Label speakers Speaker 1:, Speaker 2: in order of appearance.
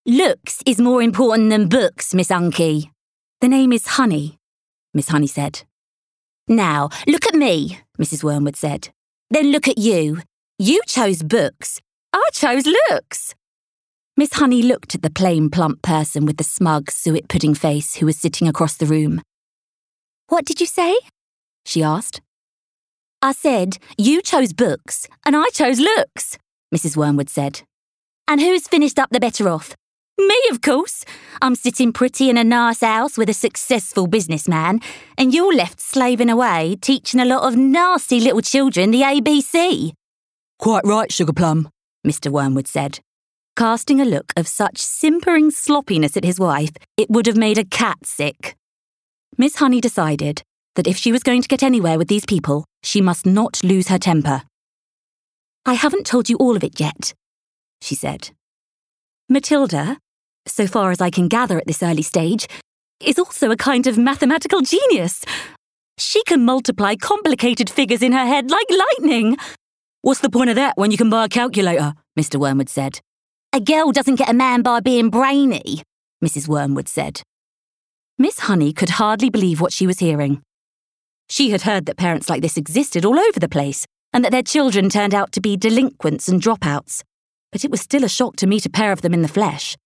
Speaker 1: Looks is more important than books, Miss Unky.
Speaker 2: The name is Honey, Miss Honey said.
Speaker 1: Now, look at me, Mrs. Wormwood said. Then look at you. You chose books. I chose looks.
Speaker 2: Miss Honey looked at the plain, plump person with the smug, suet pudding face who was sitting across the room.
Speaker 1: What did you say?
Speaker 2: She asked.
Speaker 1: I said, you chose books, and I chose looks, Mrs. Wormwood said. And who's finished up the better off? Me, of course. I'm sitting pretty in a nice house with a successful businessman, and you're left slaving away, teaching a lot of nasty little children the ABC.
Speaker 3: Quite right, Sugarplum,
Speaker 2: Mr. Wormwood said, casting a look of such simpering sloppiness at his wife it would have made a cat sick. Miss Honey decided that if she was going to get anywhere with these people, she must not lose her temper.
Speaker 1: I haven't told you all of it yet, she said.
Speaker 2: Matilda, so far as I can gather at this early stage, is also a kind of mathematical genius. She can multiply complicated figures in her head like lightning.
Speaker 3: What's the point of that when you can buy a calculator? Mr. Wormwood said.
Speaker 1: A girl doesn't get a man by being brainy, Mrs. Wormwood said.
Speaker 2: Miss Honey could hardly believe what she was hearing. She had heard that parents like this existed all over the place, and that their children turned out to be delinquents and dropouts. But it was still a shock to meet a pair of them in the flesh.